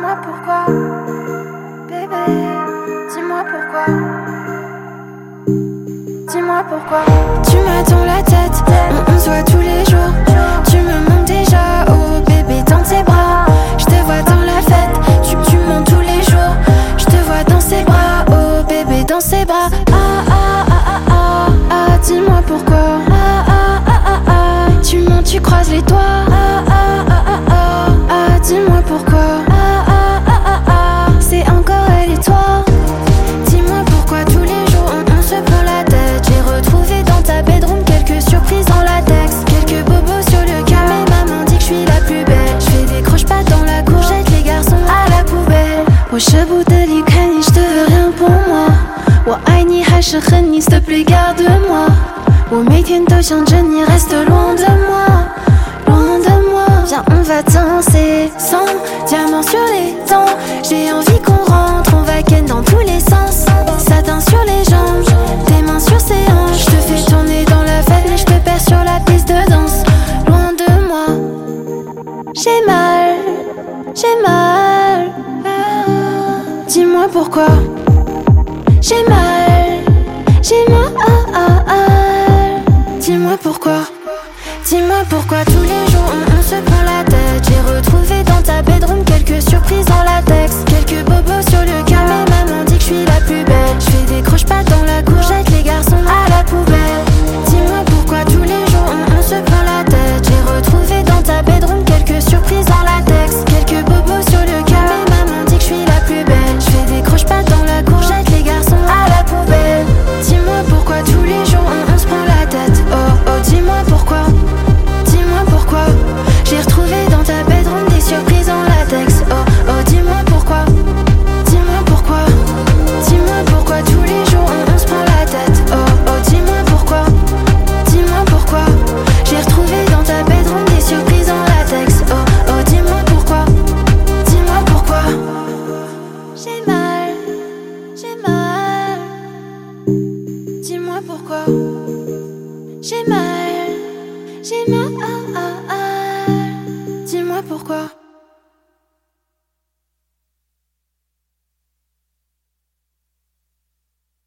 Dis-moi pourquoi, bébé, dis-moi pourquoi. Dis-moi pourquoi. Tu m'attends la tête, on se voit tous les jours. Tu me manques déjà, oh bébé, dans tes bras. Je te vois dans la fête, tu montes tous les jours. Je te vois dans ses bras, oh bébé, dans ses bras. Dis-moi pourquoi. Tu montes, tu croises les doigts. Dis-moi pourquoi. C'est encore elle et toi. Dis-moi pourquoi tous les jours on se prend la tête. J'ai retrouvé dans ta bedroom quelques surprises en latex. Quelques bobos sur le cam et maman dit que je suis la plus belle. Je fais des croche-pattes dans la cour, jette les garçons à la poubelle. Wesh Abou Dali Khani, je te veux rien pour moi. Wa Aini Hash Khani, s'il te plaît garde-moi. Wa Meitien Toshan Jenny, reste loin de moi. Loin de moi. Viens on va danser sans diamant sur les dents. J'ai envie qu'on rentre, on va ken dans tous les sens. Satin sur les jambes, tes mains sur ses hanches. Je te fais tourner dans la fête, mais je te perds sur la piste de danse. Loin de moi, j'ai mal, j'ai mal. Dis-moi pourquoi. J'ai mal, j'ai mal. Dis-moi pourquoi. Dis-moi pourquoi tous les jours on se prend la tête. J'ai retrouvé dans ta bedroom quelques surprises en latex. Quelques bobos sur le cam et maman dit que je suis la plus belle. Je fais des croche-pattes dans la cour, jette les garçons à la poubelle. Dis-moi pourquoi tous les jours on se prend la tête. J'ai retrouvé dans ta bedroom quelques surprises en latex. Quelques bobos sur le cam et maman dit que je suis la plus belle. Je fais des croche-pattes dans la cour, jette les garçons à la poubelle. Dis-moi pourquoi tous les jours on se prend la tête. Oh oh, dis-moi pourquoi. Dis-moi pourquoi. J'ai retrouvé dans ta bedroom des surprises en latex. Oh oh, dis-moi pourquoi. Dis-moi pourquoi. Dis-moi pourquoi tous les jours on se prend la tête. Oh oh, dis-moi pourquoi. Dis-moi pourquoi. J'ai retrouvé dans ta bedroom des surprises en latex. Oh oh, dis-moi pourquoi. Dis-moi pourquoi. J'ai mal, j'ai mal. Dis-moi pourquoi. J'ai mal, j'ai mal. Dis-moi pourquoi.